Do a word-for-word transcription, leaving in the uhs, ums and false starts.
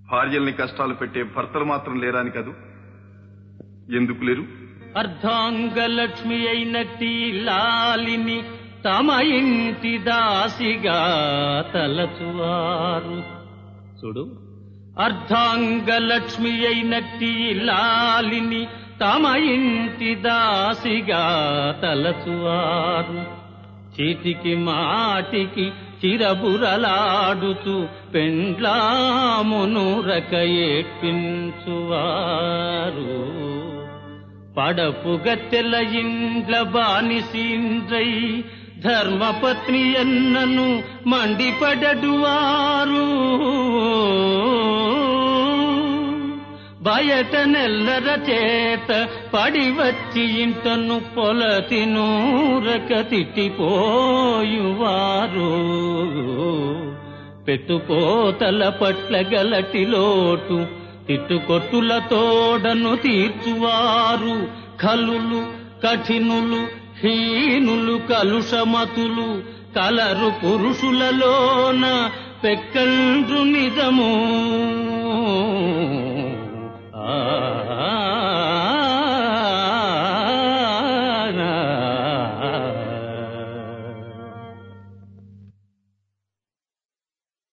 భార్యల్ని కష్టాలు పెట్టే భర్తలు మాత్రం లేరాని కదూ? ఎందుకు లేరు? అర్ధాంగలక్ష్మి అయినట్టి లాలిని తమ ఇంటి దాసిగా తలచువారు. చూడు, అర్ధాంగలక్ష్మి అయినట్టి లాలిని తమ ఇంటి దాసిగా తలచువారు. చీటికి మాటికి చిరబురలాడుతూ పెండ్లామును రకయేట్పించువారు. పడపు గత్తెల ఇండ్ల బానిసీంద్రై ధర్మపత్ని ఎన్నను మండిపడడువారు. బయట నెల్లర చేత పడి వచ్చి ఇంటను పొలతి నూరక తిట్టిపోయువారు. పెట్టుపోతల పట్ల గలటి లోటు తిట్టుకొట్టుల తోడను తీర్చువారు. కలులు కఠినులు హీనులు కలుషమతులు కలరు పురుషులలోన పెక్కండ్రు నిజము. ఆ